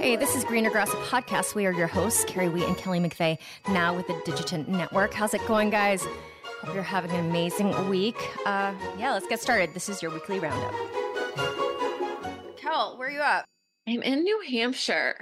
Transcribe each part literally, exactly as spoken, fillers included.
Hey, this is Greener Grass, a podcast. We are your hosts, Carrie Wheat and Kelly McVeigh, now with the Digitent Network. How's it going, guys? Hope you're having an amazing week. Uh, yeah, let's get started. This is your weekly roundup. Kel, where are you at? I'm in New Hampshire.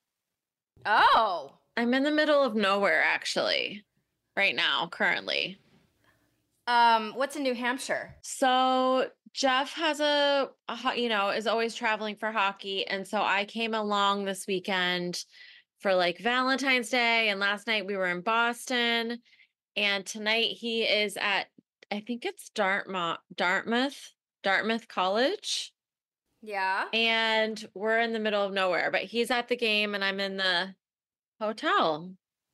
Oh. I'm in the middle of nowhere, actually, right now, currently. Um, what's in New Hampshire? So Jeff has a, a, you know, is always traveling for hockey. And so I came along this weekend for like Valentine's Day. And last night we were in Boston. And tonight he is at, I think it's Dartmouth, Dartmouth, Dartmouth College. Yeah. And we're in the middle of nowhere, but he's at the game and I'm in the hotel.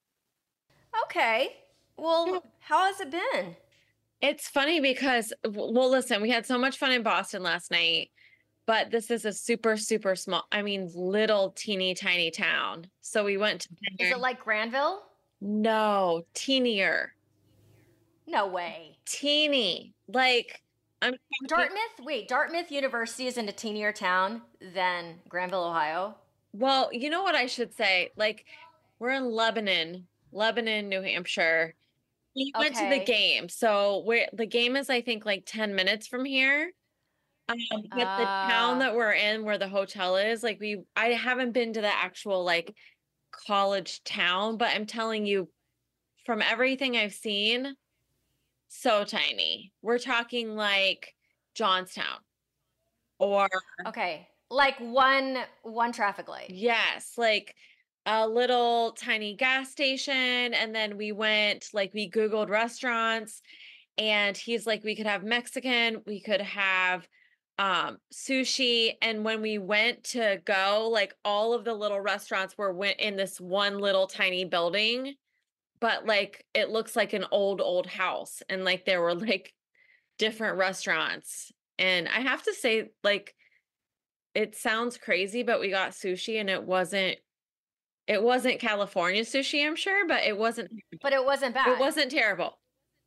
Okay. Well, yeah. How has it been? It's funny because, well, listen, we had so much fun in Boston last night, but this is a super, super small, I mean, little teeny tiny town. So we went to dinner. Is it like Granville? No, teenier. No way. Teeny. Like, I'm Dartmouth? Wait, Dartmouth University is in a teenier town than Granville, Ohio? Well, you know what I should say? Like, we're in Lebanon, Lebanon, New Hampshire. We okay. went to the game. So we're, the game is, I think, like ten minutes from here. Um, but uh, the town that we're in, where the hotel is, like we, I haven't been to the actual like college town, but I'm telling you, from everything I've seen, so tiny. We're talking like Johnstown or. Okay. Like one, one traffic light. Yes. Like a little tiny gas station. And then we went, like we Googled restaurants and he's like, we could have Mexican, we could have um, sushi. And when we went to go, like all of the little restaurants were went in this one little tiny building, but like, it looks like an old, old house. And like, there were like different restaurants. And I have to say, like, it sounds crazy, but we got sushi and it wasn't, It wasn't California sushi, I'm sure, but it wasn't. But it wasn't bad. It wasn't terrible.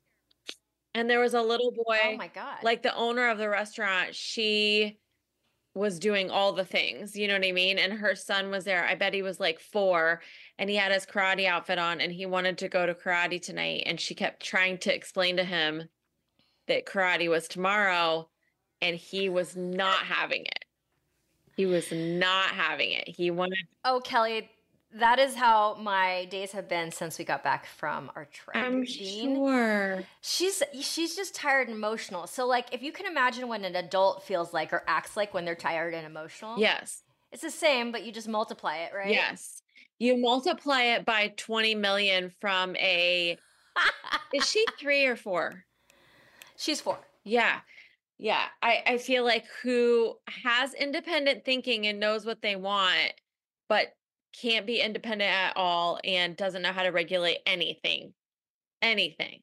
And there was a little boy. Oh my God. Like the owner of the restaurant, she was doing all the things, you know what I mean? And her son was there. I bet he was like four and he had his karate outfit on and he wanted to go to karate tonight. And she kept trying to explain to him that karate was tomorrow and he was not having it. He was not having it. He wanted. Oh, Kelly. That is how my days have been since we got back from our trip. I'm Dean. Sure. She's she's just tired and emotional. So like if you can imagine what an adult feels like or acts like when they're tired and emotional. Yes. It's the same, but you just multiply it, right? Yes. You multiply it by twenty million from a is she three or four? She's four. Yeah. Yeah. I, I feel like who has independent thinking and knows what they want, but can't be independent at all and doesn't know how to regulate anything. Anything.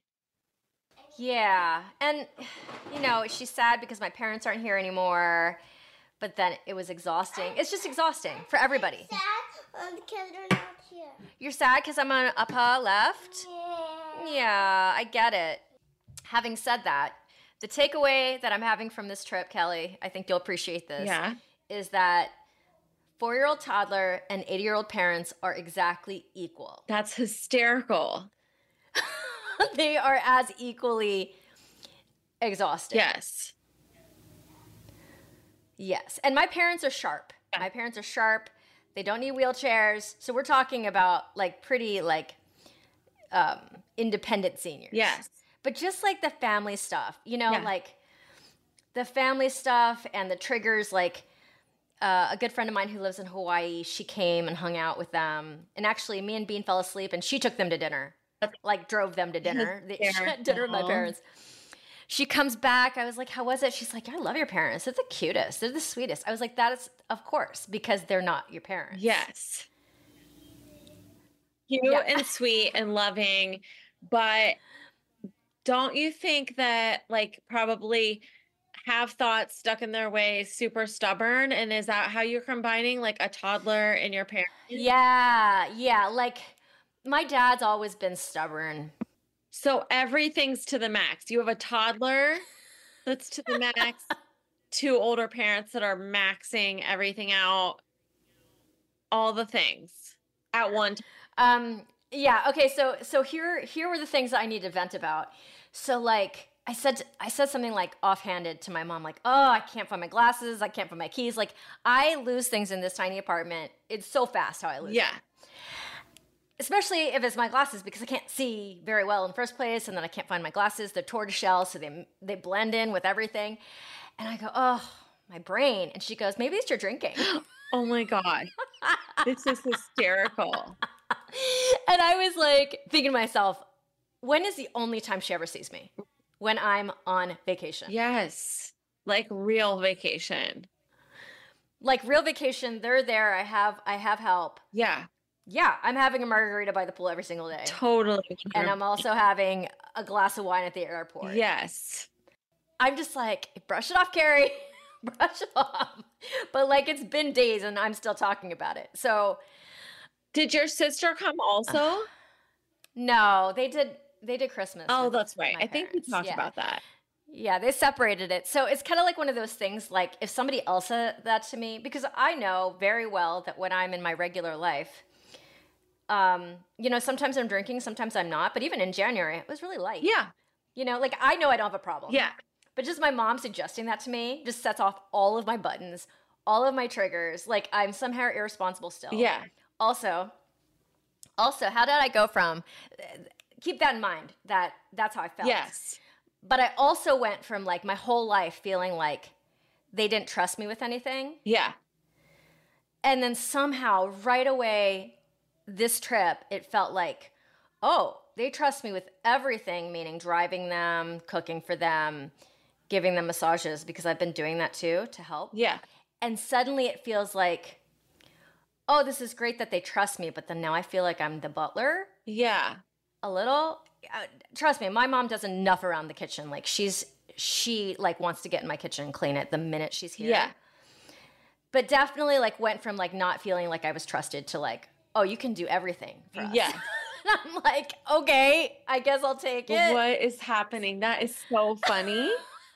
Yeah. And, you know, she's sad because my parents aren't here anymore, but then it was exhausting. It's just exhausting for everybody. I'm sad because they're not here. You're sad because I'm on upper left? Yeah. Yeah, I get it. Having said that, the takeaway that I'm having from this trip, Kelly, I think you'll appreciate this, yeah. is that four-year-old toddler and eighty-year-old parents are exactly equal. That's hysterical. They are as equally exhausted. Yes. Yes. And my parents are sharp. Yeah. My parents are sharp. They don't need wheelchairs. So we're talking about like pretty like um, independent seniors. Yes. But just like the family stuff, you know, yeah. like the family stuff and the triggers, like Uh, a good friend of mine who lives in Hawaii, she came and hung out with them. And actually, me and Bean fell asleep, and she took them to dinner. Like, drove them to dinner. They, she had dinner with my parents. She comes back. I was like, how was it? She's like, I love your parents. They're the cutest. They're the sweetest. I was like, that is, of course, because they're not your parents. Yes. Cute Yeah. and sweet and loving. But don't you think that, like, probably have thoughts stuck in their ways, super stubborn? And is that how you're combining like a toddler and your parents? Yeah, yeah. Like my dad's always been stubborn. So everything's to the max. You have a toddler that's to the max, two older parents that are maxing everything out. all the things at one time. Um, yeah. Okay. So, so here, here were the things that I need to vent about. So like I said, I said something like offhanded to my mom, like, oh, I can't find my glasses. I can't find my keys. Like I lose things in this tiny apartment. It's so fast how I lose Yeah. them. Especially if it's my glasses, because I can't see very well in the first place. And then I can't find my glasses. They're tortoiseshell. So they, they blend in with everything. And I go, oh, my brain. And she goes, maybe it's your drinking. Oh my God. This is hysterical. And I was like thinking to myself, when is the only time she ever sees me? When I'm on vacation. Yes. Like real vacation. Like real vacation, they're there. I have I have help. Yeah. Yeah, I'm having a margarita by the pool every single day. Totally. And I'm also having a glass of wine at the airport. Yes. I'm just like, brush it off, Carrie. Brush it off. But like it's been days and I'm still talking about it. So did your sister come also? No, they did they did Christmas. Oh, with that's right. my I think we parents. talked Yeah. about that. Yeah, they separated it. So it's kind of like one of those things, like if somebody else said that to me, because I know very well that when I'm in my regular life, um, you know, sometimes I'm drinking, sometimes I'm not. But even in January, it was really light. Yeah. You know, like I know I don't have a problem. Yeah. But just my mom suggesting that to me just sets off all of my buttons, all of my triggers. Like I'm somehow irresponsible still. Yeah. Also, also, how did I go from, keep that in mind, that that's how I felt. Yes. But I also went from like my whole life feeling like they didn't trust me with anything. Yeah. And then somehow right away, this trip, it felt like, oh, they trust me with everything, meaning driving them, cooking for them, giving them massages, because I've been doing that too to help. Yeah. And suddenly it feels like, oh, this is great that they trust me, but then now I feel like I'm the butler Yeah. a little. Uh, trust me, my mom does enough around the kitchen. Like she's, she like wants to get in my kitchen and clean it the minute she's here. Yeah. But definitely like went from like not feeling like I was trusted to like, oh, you can do everything for us. Yeah. I'm like, okay, I guess I'll take it. What is happening? That is so funny.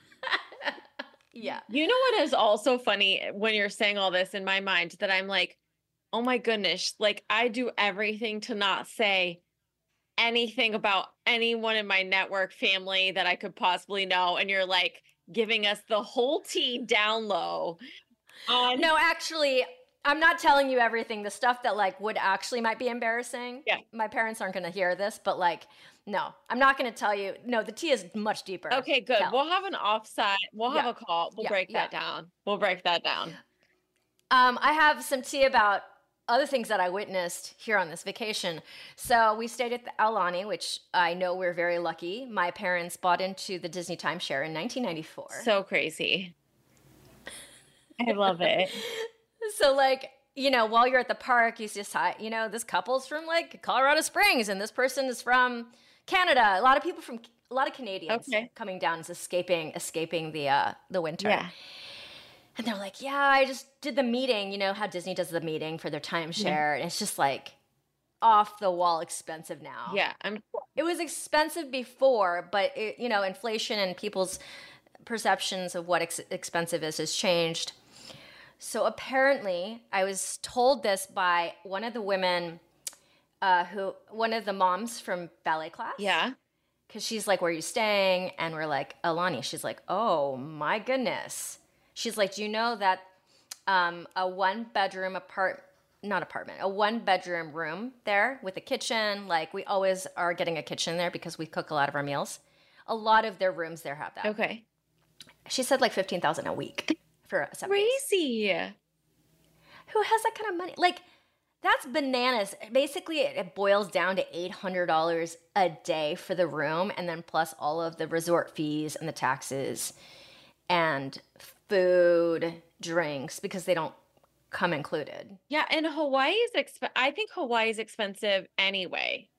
Yeah. You know what is also funny when you're saying all this in my mind, that I'm like, oh my goodness, like I do everything to not say anything about anyone in my network family that I could possibly know. And you're like giving us the whole tea down low. On- No, actually, I'm not telling you everything. The stuff that like would actually might be embarrassing. Yeah. My parents aren't going to hear this, but like, no, I'm not going to tell you. No, the tea is much deeper. Okay, good. Tell. We'll have an offside. We'll have Yeah. a call. We'll Yeah, break yeah. that down. We'll break that down. Um, I have some tea about other things that I witnessed here on this vacation. So we stayed at the Aulani, which I know we're very lucky. My parents bought into the Disney timeshare in nineteen ninety-four. So crazy. I love it. So like, you know, while you're at the park, you just, you know, this couple's from like Colorado Springs and this person is from Canada. A lot of people from, a lot of Canadians Okay. coming down, is escaping, escaping the, uh, the winter. Yeah. And they're like, yeah, I just did the meeting, you know, how Disney does the meeting for their timeshare. And it's just like off the wall expensive now. Yeah. I'm It was expensive before, but it, you know, inflation and people's perceptions of what ex- expensive is has changed. So apparently, I was told this by one of the women, uh, who one of the moms from ballet class. yeah. Because she's like, where are you staying? And we're like, Aulani. She's like, oh my goodness. She's like, do you know that um, a one bedroom apart, not apartment, a one bedroom room there with a kitchen, like we always are getting a kitchen there because we cook a lot of our meals. A lot of their rooms there have that. Okay. She said like fifteen thousand a week for seven days. Crazy. Who has that kind of money? Like, that's bananas. Basically, it, it boils down to eight hundred dollars a day for the room, and then plus all of the resort fees and the taxes and food, drinks, because they don't come included. Yeah, and Hawaii is exp- I think Hawaii is expensive anyway.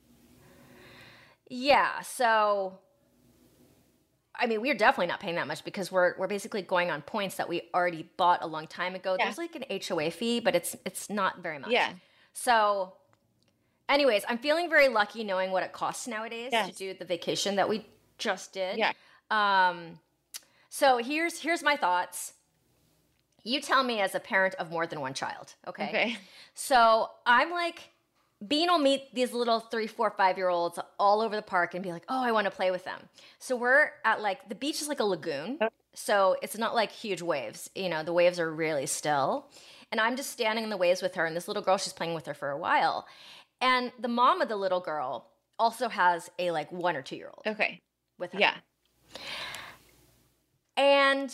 Yeah, so I mean, we're definitely not paying that much because we're we're basically going on points that we already bought a long time ago. Yeah. There's like an H O A fee, but it's it's not very much. Yeah. So anyways, I'm feeling very lucky knowing what it costs nowadays Yes. to do the vacation that we just did. Yeah. Um so here's here's my thoughts. You tell me as a parent of more than one child, okay? Okay. So I'm like, Bean will meet these little three, four, five year olds all over the park and be like, oh, I want to play with them. So we're at like, the beach is like a lagoon. So it's not like huge waves. You know, the waves are really still. And I'm just standing in the waves with her. And this little girl, she's playing with her for a while. And the mom of the little girl also has a like one or two year old Okay. with her. Yeah. And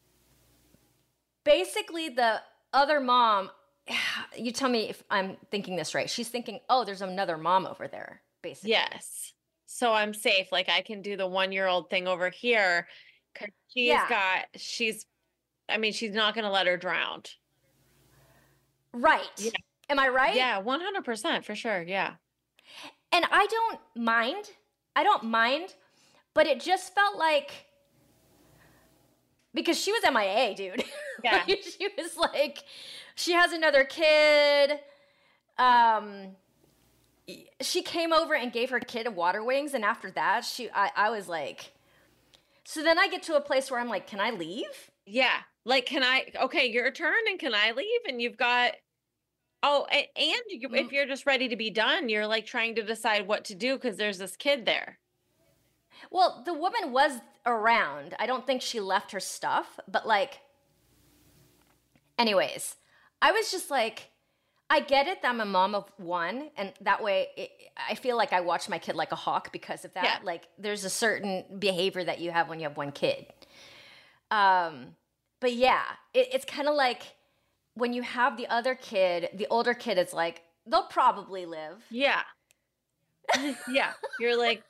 basically the other mom, you tell me if I'm thinking this right. She's thinking, oh, there's another mom over there, basically. Yes. So I'm safe. Like I can do the one-year-old thing over here because she's Yeah. got, she's, I mean, she's not going to let her drown. Right. Yeah. Am I right? Yeah, one hundred percent for sure. Yeah. And I don't mind. I don't mind. But it just felt like, because she was M I A, dude. Yeah. Like, she was like, she has another kid. Um, she came over and gave her kid water wings. And after that, she, I, I was like, so then I get to a place where I'm like, can I leave? Yeah. Like, can I, okay, your turn and can I leave? And you've got, oh, a- and you, if you're just ready to be done, you're like trying to decide what to do because there's this kid there. Well, the woman was around. I don't think she left her stuff, but like, anyways, I was just like, I get it that I'm a mom of one, and that way it, I feel like I watch my kid like a hawk because of that. Yeah. Like, there's a certain behavior that you have when you have one kid. Um, but yeah, it, it's kind of like when you have the other kid, the older kid is like, they'll probably live. Yeah. Yeah. You're like,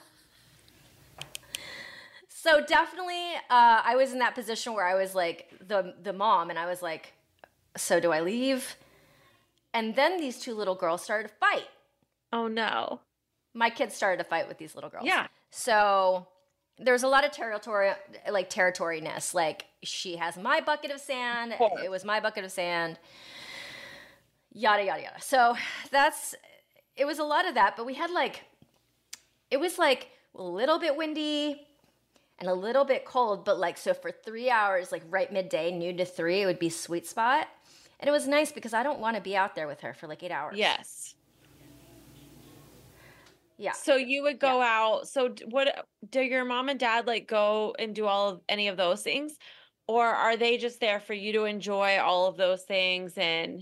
So definitely, uh, I was in that position where I was like the the mom, and I was like, so do I leave? And then these two little girls started to fight. oh no. My kids started to fight with these little girls. Yeah. So there's a lot of territory, like territoryness. Like, she has my bucket of sand. course. It was my bucket of sand. Yada yada yada. So that's it was a lot of that. But we had like it was like a little bit windy and a little bit cold, but like, so for three hours, like right midday, noon to three, it would be sweet spot. And it was nice because I don't want to be out there with her for like eight hours. Yes. Yeah. So you would go out. So d- what do your mom and dad like go and do all of any of those things? Or are they just there for you to enjoy all of those things? And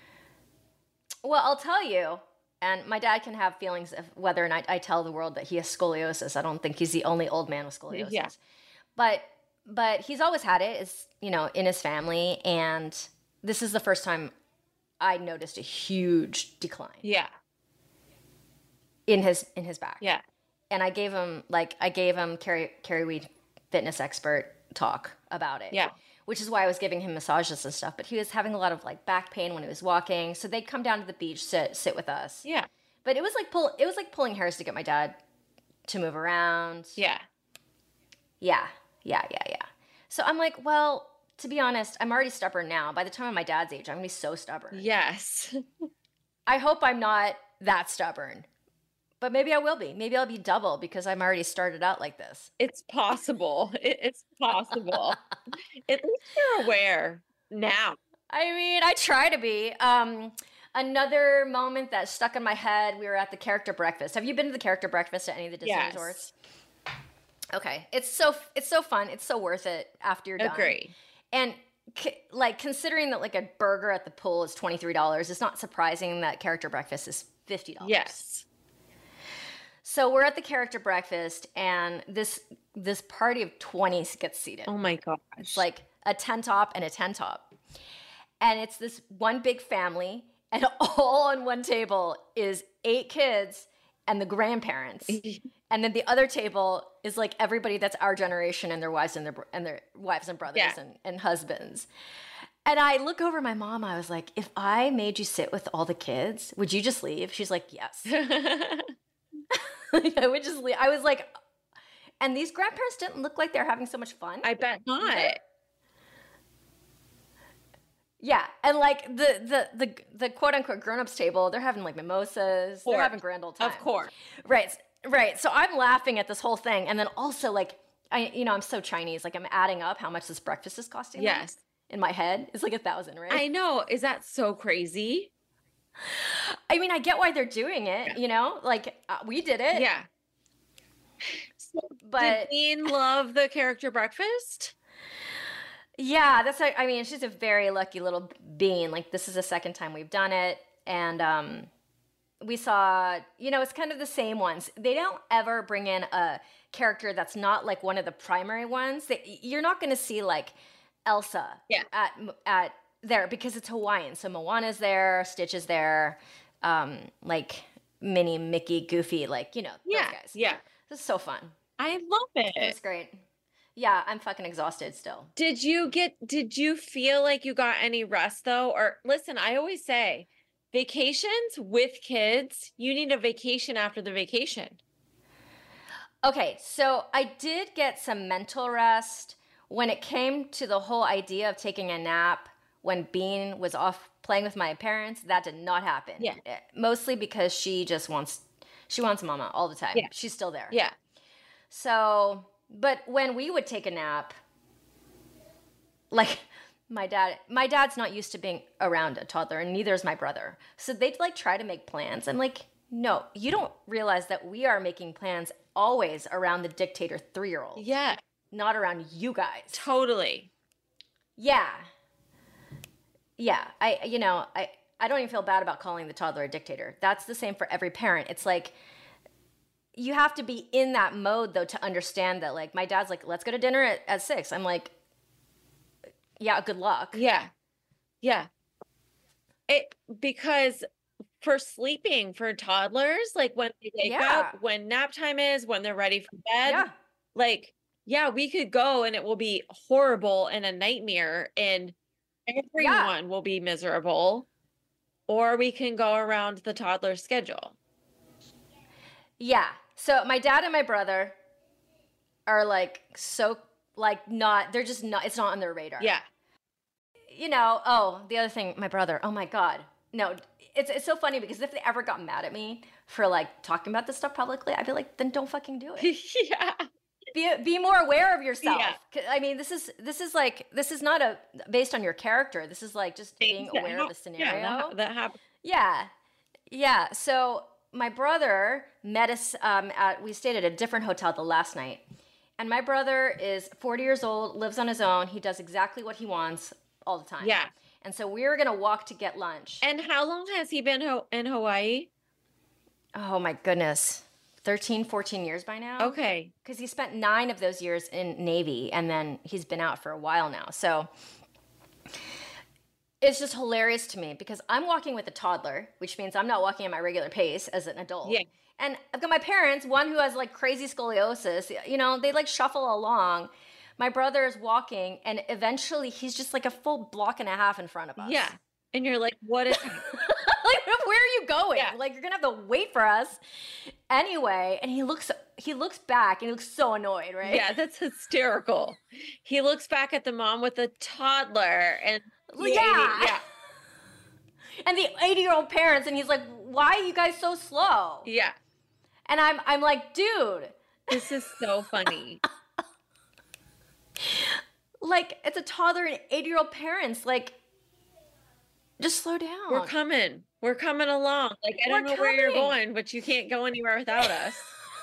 Well, I'll tell you, and my dad can have feelings of whether or not I tell the world that he has scoliosis. I don't think he's the only old man with scoliosis. Yeah. But but he's always had it, is, you know, in his family, and this is the first time I noticed a huge decline yeah. in his in his back. Yeah. And I gave him like I gave him Carrie Carrie Weed, fitness expert, talk about it. Yeah. Which is why I was giving him massages and stuff. But he was having a lot of like back pain when he was walking. So they'd come down to the beach, sit sit with us. Yeah. But it was like pull it was like pulling hairs to get my dad to move around. Yeah. Yeah. Yeah, yeah, yeah. So I'm like, well, to be honest, I'm already stubborn now. By the time I'm my dad's age, I'm gonna be so stubborn. Yes. I hope I'm not that stubborn. But maybe I will be. Maybe I'll be double because I'm already started out like this. It's possible. It, it's possible. At least you're aware now. I mean, I try to be. Um, another moment that stuck in my head, we were at the character breakfast. Have you been to the character breakfast at any of the Disney Yes. resorts? Okay. It's so it's so fun. It's so worth it after you're done. Agree. And c- like considering that like a burger at the pool is twenty-three dollars, it's not surprising that character breakfast is fifty dollars. Yes. So we're at the character breakfast, and this this party of twenty gets seated. Oh my gosh. It's like a ten top and a ten top. And it's this one big family, and all on one table is eight kids and the grandparents. And then the other table is like everybody that's our generation and their wives and their br- and their wives and brothers Yeah. and, and husbands. And I look over at my mom, I was like, if I made you sit with all the kids, would you just leave? She's like, yes. I would just leave. I was like, and these grandparents didn't look like they're having so much fun. I bet not. Yeah, and like the the the the quote unquote grown ups table, they're having like mimosas, they're course. having grand old time. Of course. right, right. So I'm laughing at this whole thing, and then also like I, you know, I'm so Chinese, like I'm adding up how much this breakfast is costing. them. Yes. in my head. It's like a thousand, right? I know. Is that so crazy? I mean, I get why they're doing it, yeah. you know? Like, uh, we did it. Yeah. So but did Bean love the character breakfast? Yeah, that's like, I mean, she's a very lucky little bean. Like, this is the second time we've done it. And um, we saw, you know, it's kind of the same ones. They don't ever bring in a character that's not like one of the primary ones. They, you're not going to see like Elsa yeah. at at there because it's Hawaiian. So Moana's there, Stitch is there, um, like Minnie, Mickey, Goofy, like, you know, those yeah, guys. Yeah. This is so fun. I love it. It's great. Yeah, I'm fucking exhausted still. Did you get, did you feel like you got any rest though? Or listen, I always say vacations with kids, you need a vacation after the vacation. Okay, so I did get some mental rest when it came to the whole idea of taking a nap when Bean was off playing with my parents. That did not happen. Yeah. Mostly because she just wants, she wants mama all the time. Yeah. She's still there. Yeah. So, but when we would take a nap, like my dad, my dad's not used to being around a toddler, and neither is my brother. So they'd like try to make plans. I'm like, no, you don't realize that we are making plans always around the dictator three-year-old. Yeah. Not around you guys. Totally. Yeah. Yeah. I, you know, I, I don't even feel bad about calling the toddler a dictator. That's the same for every parent. It's like, you have to be in that mode though to understand that. Like, my dad's like, let's go to dinner at, at six. I'm like, yeah, good luck. Yeah. Yeah. It, because for sleeping for toddlers, like when they wake Yeah. up, when nap time is, when they're ready for bed, Yeah. like, yeah, we could go and it will be horrible and a nightmare and everyone Yeah. will be miserable. Or we can go around the toddler schedule. Yeah. So my dad and my brother are like, so like not, they're just not, it's not on their radar. Yeah. You know, oh, the other thing, my brother, oh my God. No, it's it's so funny because if they ever got mad at me for like talking about this stuff publicly, I'd be like, then don't fucking do it. Yeah. Be be more aware of yourself. Yeah. 'Cause, I mean, this is this is like this is not a based on your character. This is like just being Things that aware hap- of the scenario. Yeah, that, hap- that happens. Yeah. Yeah. So my brother met us um, at, we stayed at a different hotel the last night. And my brother is forty years old, lives on his own. He does exactly what he wants all the time. Yeah. And so we were going to walk to get lunch. And how long has he been ho- in Hawaii? Oh my goodness. thirteen, fourteen years by now. Okay. Because he spent nine of those years in Navy and then he's been out for a while now. So it's just hilarious to me because I'm walking with a toddler, which means I'm not walking at my regular pace as an adult. Yeah. And I've got my parents, one who has like crazy scoliosis, you know, they like shuffle along. My brother is walking and eventually he's just like a full block and a half in front of us. Yeah. And you're like, what is Like, where are you going? Yeah. Like, you're gonna have to wait for us anyway. And he looks, he looks back and he looks so annoyed, right? Yeah, that's hysterical. He looks back at the mom with a toddler and the Yeah. eighty yeah. And the eighty-year-old parents, and he's like, "Why are you guys so slow?" Yeah. And I'm, I'm like, dude, This is so funny. like, it's a toddler and eighty-year-old parents. Like, just slow down. We're coming. We're coming along. Like, I don't We're know where you're coming. going, but you can't go anywhere without us.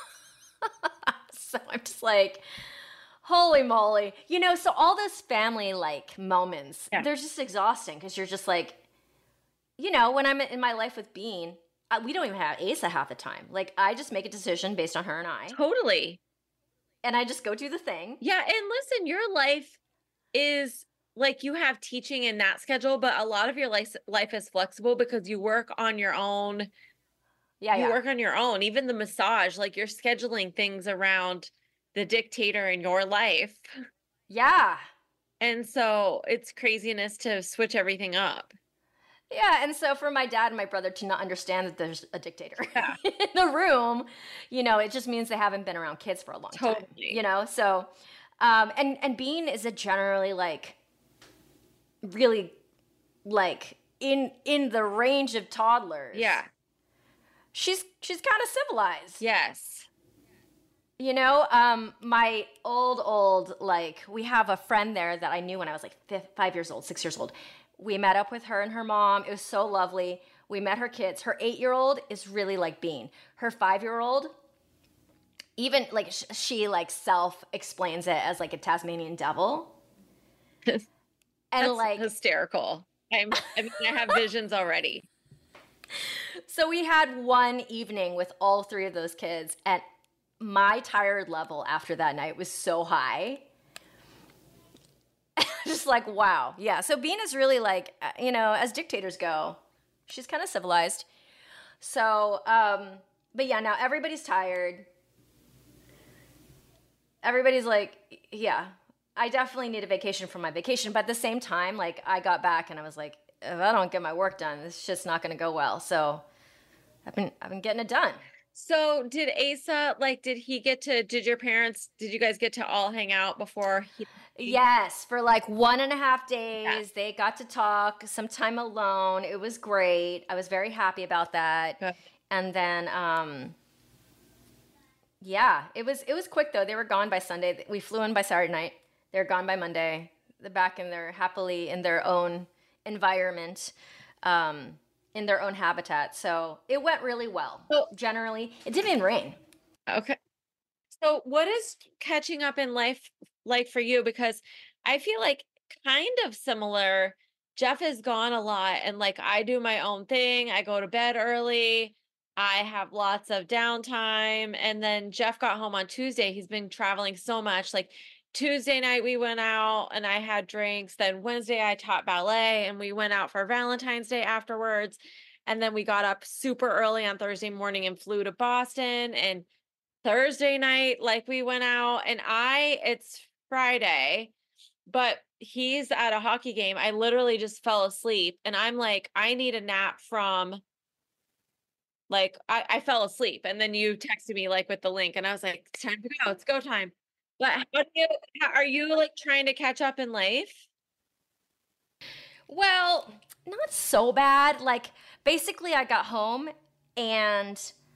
So I'm just like, holy moly. You know, so all those family like moments, Yeah. they're just exhausting because you're just like, you know, when I'm in my life with Bean, uh, we don't even have Asa half the time. Like, I just make a decision based on her and I, Totally. and I just go do the thing. Yeah. And listen, your life is like you have teaching in that schedule, but a lot of your life, life is flexible because you work on your own. Yeah, You yeah. work on your own, even the massage, like you're scheduling things around the dictator in your life. Yeah. And so it's craziness to switch everything up. Yeah, and so for my dad and my brother to not understand that there's a dictator Yeah. in the room, you know, it just means they haven't been around kids for a long time. Totally. You know, so um and and Bean is a generally like really like in in the range of toddlers. Yeah. She's she's kind of civilized. Yes. You know, um, my old, old, like, we have a friend there that I knew when I was like five, five years old, six years old. We met up with her and her mom. It was so lovely. We met her kids. Her eight-year-old is really like Bean. Her five-year-old, even like sh- she like self-explains it as like a Tasmanian devil. And That's like hysterical. I'm, I mean, I have visions already. So we had one evening with all three of those kids, and my tired level after that night was so high. Just like, wow. Yeah. So Bean is really like, uh, you know, as dictators go, she's kind of civilized. So, um, but yeah, now everybody's tired. Everybody's like, yeah, I definitely need a vacation from my vacation. But at the same time, like, I got back and I was like, if I don't get my work done, it's just not going to go well. So I've been, I've been getting it done. So did Asa, like, did he get to, did your parents, did you guys get to all hang out before he? Yes, for like one and a half days. Yeah. They got to talk some time alone. It was great. I was very happy about that. Good. And then, um, yeah, it was, it was quick though. They were gone by Sunday. We flew in by Saturday night. They're gone by Monday. They're back in their, happily in their own environment. Um, in their own habitat. So it went really well. So- Generally, it didn't even rain. Okay. So what is catching up in life like for you? Because I feel like kind of similar. Jeff is gone a lot and like I do my own thing. I go to bed early. I have lots of downtime. And then Jeff got home on Tuesday. He's been traveling so much. Like Tuesday night we went out and I had drinks. Then Wednesday I taught ballet and we went out for Valentine's Day afterwards. And then we got up super early on Thursday morning and flew to Boston. And Thursday night, like we went out and I, it's Friday, but he's at a hockey game. I literally just fell asleep and I'm like, I need a nap from like, I, I fell asleep. And then you texted me like with the link and I was like, it's time to go. It's go time. But how do you, how, are you like trying to catch up in life? Well, not so bad. Like, basically, I got home and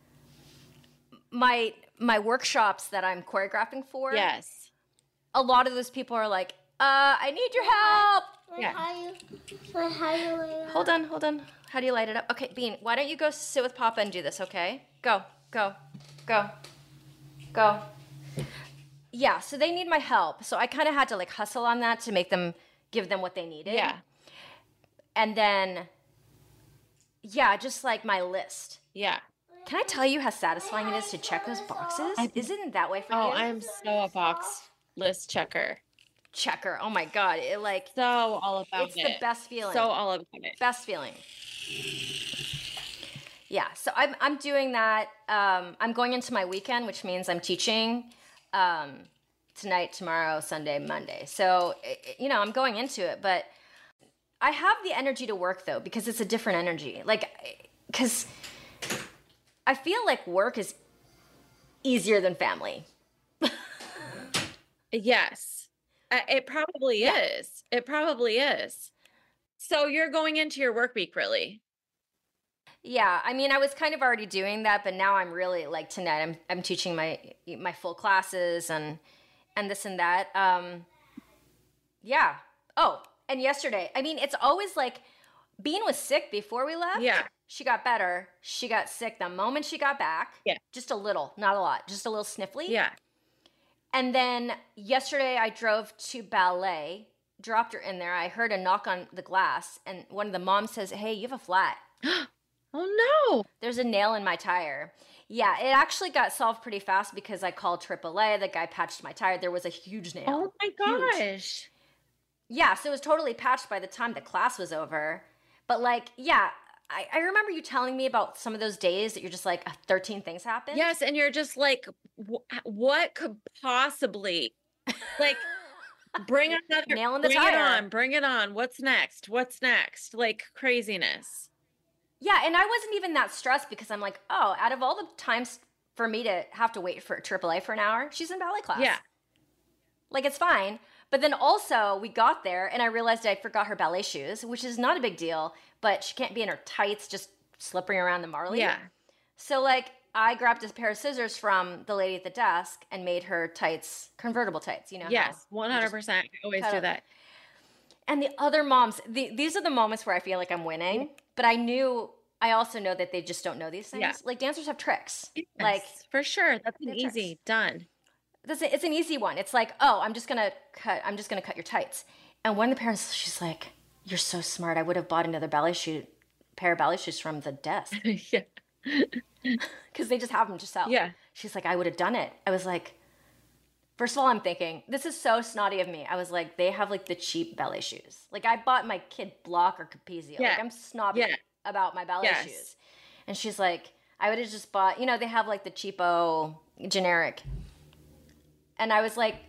my my workshops that I'm choreographing for. Yes. A lot of those people are like, uh, I need your help. Wait, Yeah. how you, wait, how you lay it Hold on, hold on. How do you light it up? Okay, Bean, why don't you go sit with Papa and do this, okay? Go, go, go, go. Yeah, so they need my help. So I kind of had to like hustle on that to make them, give them what they needed. Yeah. And then, yeah, just like my list. Yeah. Can I tell you how satisfying it is to check those boxes? Isn't it that way for Oh, you? I'm so a box list checker. Checker. Oh my God. It like, So all about it's it. the best feeling. So all about it. Best feeling. Yeah, so I'm I'm doing that. Um, I'm going into my weekend, which means I'm teaching um, tonight, tomorrow, Sunday, Monday. So it, you know, I'm going into it, but I have the energy to work though because it's a different energy. Like, because I feel like work is easier than family. Yes, Uh, it probably Yeah. is. It probably is. So you're going into your work week, really? Yeah, I mean, I was kind of already doing that, but now I'm really like tonight. I'm I'm teaching my my full classes and and this and that. Um, yeah. Oh, and yesterday, I mean, it's always like Bean was sick before we left. Yeah. She got better. She got sick the moment she got back. Yeah. Just a little, not a lot, just a little sniffly. Yeah. And then yesterday I drove to ballet, dropped her in there. I heard a knock on the glass, and one of the moms says, "Hey, you have a flat. Oh no. There's a nail in my tire." Yeah, it actually got solved pretty fast because I called triple A. The guy patched my tire. There was a huge nail. Oh my Huge. gosh. Yeah, so it was totally patched by the time the class was over. But like, yeah, I, I remember you telling me about some of those days that you're just like, uh, thirteen things happen. Yes, and you're just like, wh- what could possibly, like, bring another Nail in the bring tire. it on, bring it on. What's next? What's next? Like craziness. Yeah, and I wasn't even that stressed because I'm like, oh, out of all the times for me to have to wait for triple A for an hour, she's in ballet class. Yeah. Like, it's fine. But then also, we got there, and I realized I forgot her ballet shoes, which is not a big deal, but she can't be in her tights just slipping around the Marley. Yeah. So, like, I grabbed a pair of scissors from the lady at the desk and made her tights, convertible tights, you know? Yes, one hundred percent. I always do that. And the other moms, the, these are the moments where I feel like I'm winning, yeah. but I knew, I also know that they just don't know these things. Yeah. Like dancers have tricks. Yes, like for sure. That's an easy, tricks. Done. That's a, it's an easy one. It's like, oh, I'm just going to cut, I'm just going to cut your tights. And one of the parents, she's like, you're so smart. I would have bought another ballet shoe, pair of ballet shoes from the desk. Yeah. Because they just have them to sell. Yeah. She's like, I would have done it. I was like, first of all, I'm thinking, this is so snotty of me. I was like, they have like the cheap ballet shoes. Like I bought my kid Block or Capezio. Yeah. Like I'm snobby yeah. about my ballet yes. shoes. And she's like, I would have just bought, you know, they have like the cheapo generic. And I was like,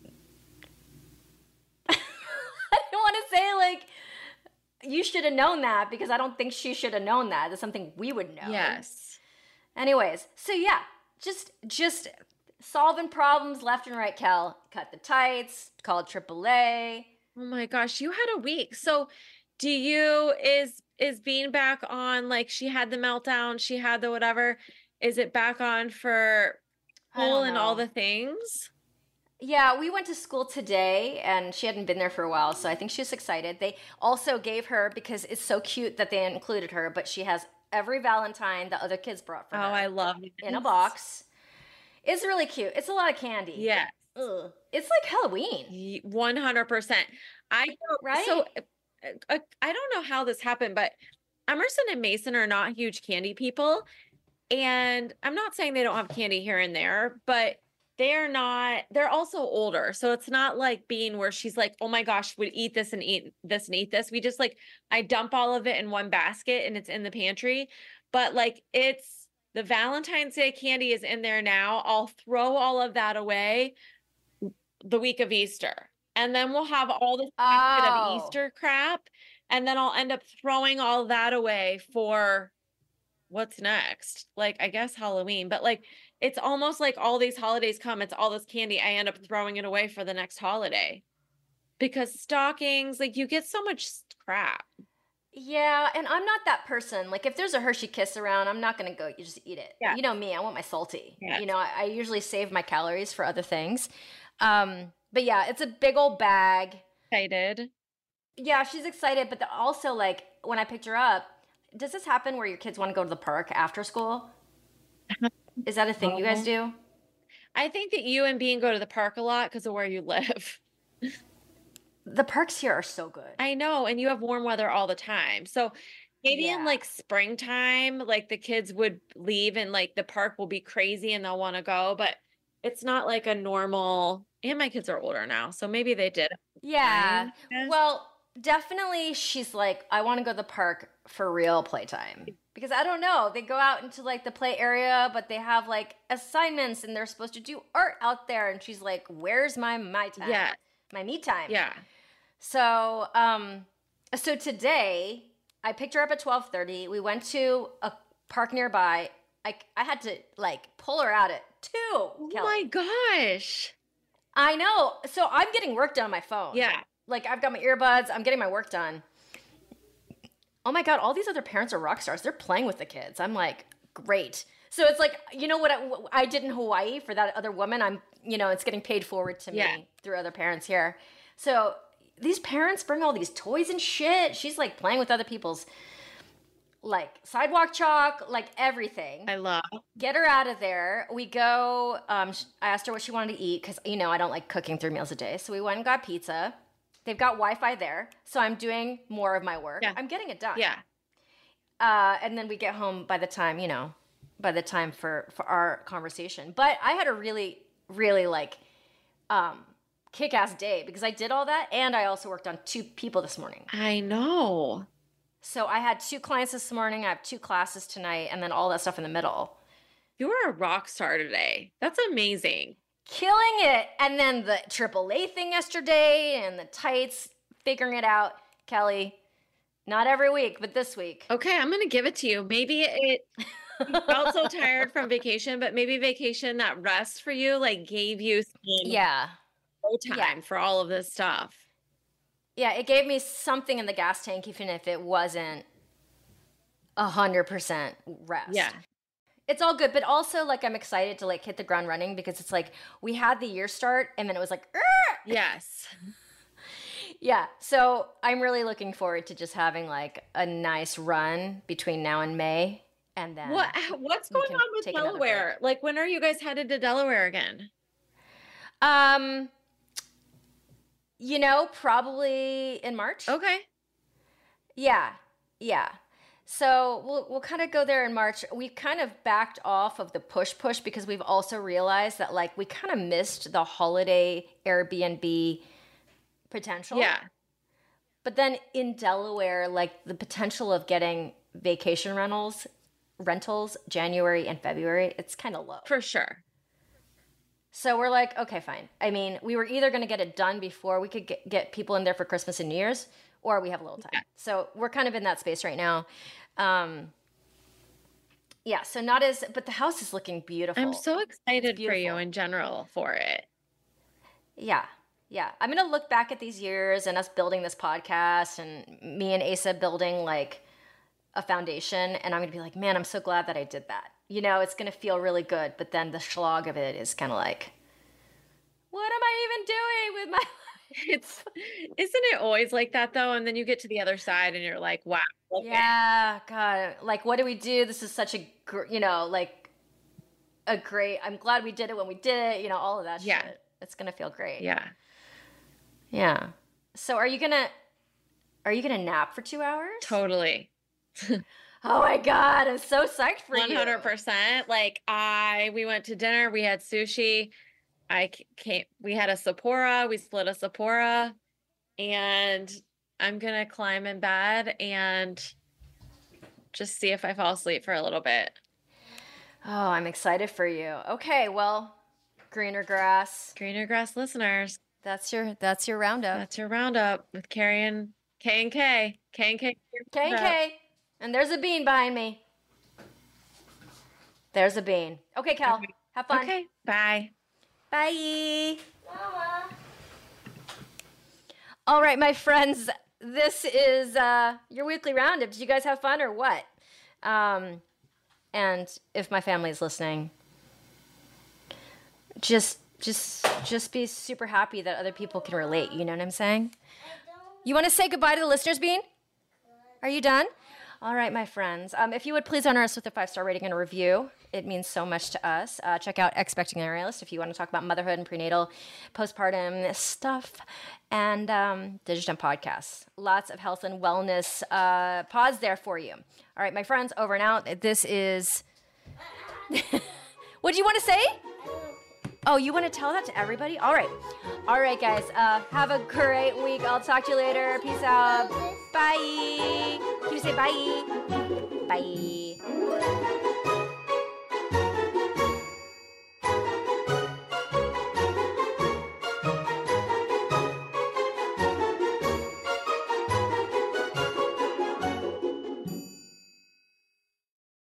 I didn't want to say like, you should have known that because I don't think she should have known that. That's something we would know. Yes. Anyways, so yeah, just just solving problems left and right, Kel. Cut the tights, called triple A. Oh my gosh, you had a week. So do you, is is Bean back on, like she had the meltdown, she had the whatever, is it back on for school and all the things? Yeah, we went to school today and she hadn't been there for a while, so I think she's excited. They also gave her, because it's so cute that they included her, but she has every Valentine the other kids brought for oh, her. Oh, I love it. In a box. It's really cute. It's a lot of candy. Yeah. Ugh. It's like Halloween. one hundred percent. I don't, right? So uh, I don't know how this happened, but Emerson and Mason are not huge candy people. And I'm not saying they don't have candy here and there, but they're not, they're also older. So it's not like Bean where she's like, oh my gosh, would eat this and eat this and eat this. We just like, I dump all of it in one basket and it's in the pantry. But like it's, the Valentine's Day candy is in there now. I'll throw all of that away the week of Easter. And then we'll have all this basket oh. of Easter crap. And then I'll end up throwing all that away for what's next? Like, I guess Halloween. But like, it's almost like all these holidays come, it's all this candy. I end up throwing it away for the next holiday. Because stockings, like you get so much crap. Yeah, and I'm not that person. Like if there's a Hershey Kiss around, I'm not going to go you just eat it. Yeah. You know me, I want my salty. Yeah. You know, I, I usually save my calories for other things. Um, but yeah, it's a big old bag. Excited. Yeah, she's excited, but the, also like when I picked her up, does this happen where your kids want to go to the park after school? Is that a thing you guys do? I think that you and Bean go to the park a lot because of where you live. The parks here are so good. I know, and you have warm weather all the time. So maybe yeah. in like springtime, like the kids would leave and like the park will be crazy and they'll want to go, but it's not like a normal, and my kids are older now, so maybe they did. Yeah. Well, definitely she's like, I want to go to the park for real playtime. Because I don't know, they go out into like the play area, but they have like assignments and they're supposed to do art out there. And she's like, where's my my time? Yeah. My me time. Yeah. So, um, so today I picked her up at twelve thirty. We went to a park nearby. I, I had to like pull her out at two. Oh my gosh. I know. So I'm getting work done on my phone. Yeah. Like I've got my earbuds. I'm getting my work done. Oh my God, all these other parents are rock stars. They're playing with the kids. I'm like, great. So it's like, you know what I, what I did in Hawaii for that other woman? I'm, you know, it's getting paid forward to me yeah. through other parents here. So these parents bring all these toys and shit. She's like playing with other people's like sidewalk chalk, like everything. I love. Get her out of there. We go, um, I asked her what she wanted to eat because, you know, I don't like cooking three meals a day. So we went and got pizza. They've got Wi-Fi there, so I'm doing more of my work. Yeah. I'm getting it done. Yeah. Uh, and then we get home by the time, you know, by the time for, for our conversation. But I had a really, really like um, kick-ass day because I did all that, and I also worked on two people this morning. I know. So I had two clients this morning. I have two classes tonight, and then all that stuff in the middle. You were a rock star today. That's amazing. Killing it. And then the triple A thing yesterday and the tights, figuring it out. Kelly, not every week, but this week. Okay, I'm going to give it to you. Maybe it you felt so tired from vacation, but maybe vacation, that rest for you, like gave you some yeah. time yeah. for all of this stuff. Yeah, it gave me something in the gas tank, even if it wasn't one hundred percent rest. Yeah. It's all good, but also like I'm excited to like hit the ground running because it's like we had the year start and then it was like, Argh! Yes. Yeah. So I'm really looking forward to just having like a nice run between now and May. And then what what's going on with Delaware? Like, when are you guys headed to Delaware again? Um, you know, probably in March. Okay. Yeah. Yeah. So we'll we'll kind of go there in March. We kind of backed off of the push push because we've also realized that like we kind of missed the holiday Airbnb potential. Yeah. But then in Delaware, like the potential of getting vacation rentals rentals January and February, it's kind of low. For sure. So we're like, okay, fine. I mean, we were either going to get it done before we could get, get people in there for Christmas and New Year's, or we have a little time. Yeah. So we're kind of in that space right now. Um, yeah, so not as, but the house is looking beautiful. I'm so excited for you in general for it. Yeah, yeah. I'm going to look back at these years and us building this podcast and me and Asa building like a foundation. And I'm going to be like, man, I'm so glad that I did that. You know, it's going to feel really good. But then the slog of it is kind of like, what am I even doing with my life? It's, isn't it always like that though? And then you get to the other side and you're like, wow. Okay. Yeah, God. Like, what do we do? This is such a, gr- you know, like a great, I'm glad we did it when we did it. You know, all of that yeah. shit. It's going to feel great. Yeah. Yeah. So are you going to, are you going to nap for two hours? Totally. Oh my God. I'm so psyched for you. one hundred percent. Like I, we went to dinner, we had sushi. I came, we had a Sapporo, we split a Sapporo, and I'm going to climb in bed and just see if I fall asleep for a little bit. Oh, I'm excited for you. Okay. Well, greener grass, greener grass listeners. That's your, that's your roundup. That's your roundup with Carrie and K and K, K and K, K and K. And there's a bean behind me. There's a bean. Okay, Cal. Okay. Have fun. Okay. Bye. Bye. Mama. All right, my friends. This is uh, your weekly roundup. Did you guys have fun or what? Um, and if my family is listening, just, just, just be super happy that other people can relate. You know what I'm saying? You want to say goodbye to the listeners, Bean? Are you done? All right, my friends. Um, if you would please honor us with a five-star rating and a review. It means so much to us. Uh, check out Expecting a Realist if you want to talk about motherhood and prenatal, postpartum stuff, and um, Digitum podcasts. Lots of health and wellness uh, pods there for you. All right, my friends, over and out. This is... What do you want to say? Oh, you want to tell that to everybody? All right. All right, guys. Uh, have a great week. I'll talk to you later. Peace out. Bye. Can you say bye? Bye.